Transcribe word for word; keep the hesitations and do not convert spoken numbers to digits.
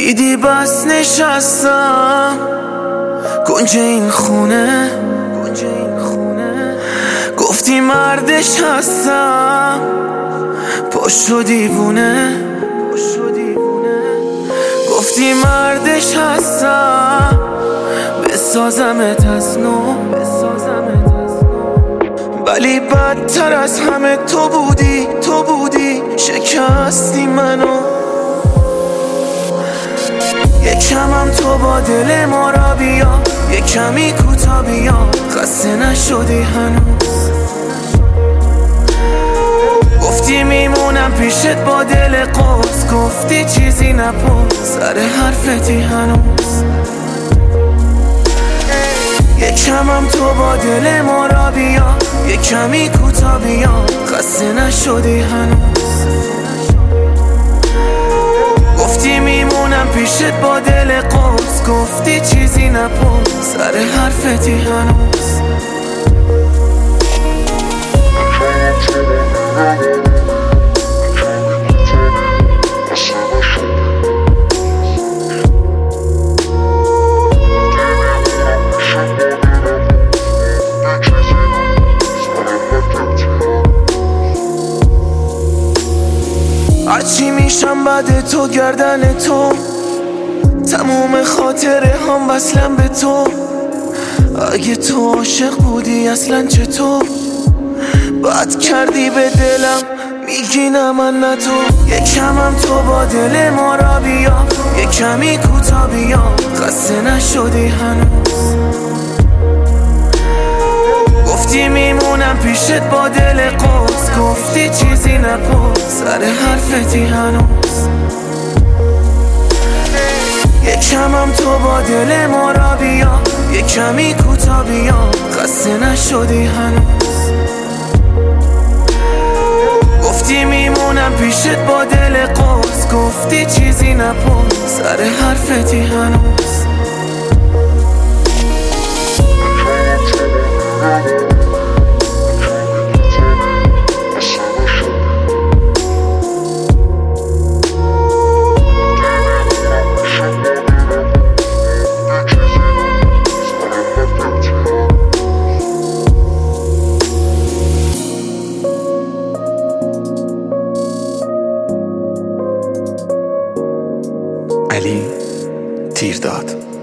دیدی بس نشستم کنج این خونه، گفتی مردش هستم پشت دیوونه، گفتی مردش هستم بسازمت از نو، ولی بدتر از همه تو بودی، تو بودی شکستی منو. یکمم تو با دل ما را بیا، یکمی کوتا بیا، خسته نشدی هنوز. گفتی میمونم پیشت با دل قوس، گفتی چیزی نپرس سر حرفتی هنوز. یکمم تو با دل ما را بیا، یکمی کوتا بیا، خسته نشدی هنوز. گفتی میمونم پیشت با دل قوس، گفتی چیزی نپرس سر حرفتی هنوز. هرچی میشم بعد تو گردن تو، تموم خاطره هم وصلم به تو. اگه تو عاشق بودی اصلا چطور بد کردی به دلم، میگی نه من نه تو. یکمم تو با دل ما را بیا، یکمی کوتا بیا، خسته نشدی هنوز. گفتی میمونم پیشت با دل قوس، گفتی چیزی نپرس سر حرفتی هنوز. یکمم تو با دل ما را بیا، یکمی کوتا بیا، خسته نشدی هنوز. گفتی میمونم پیشت با دل قوس، گفتی چیزی نپرس سر حرفتی هنوز. علی تیرداد.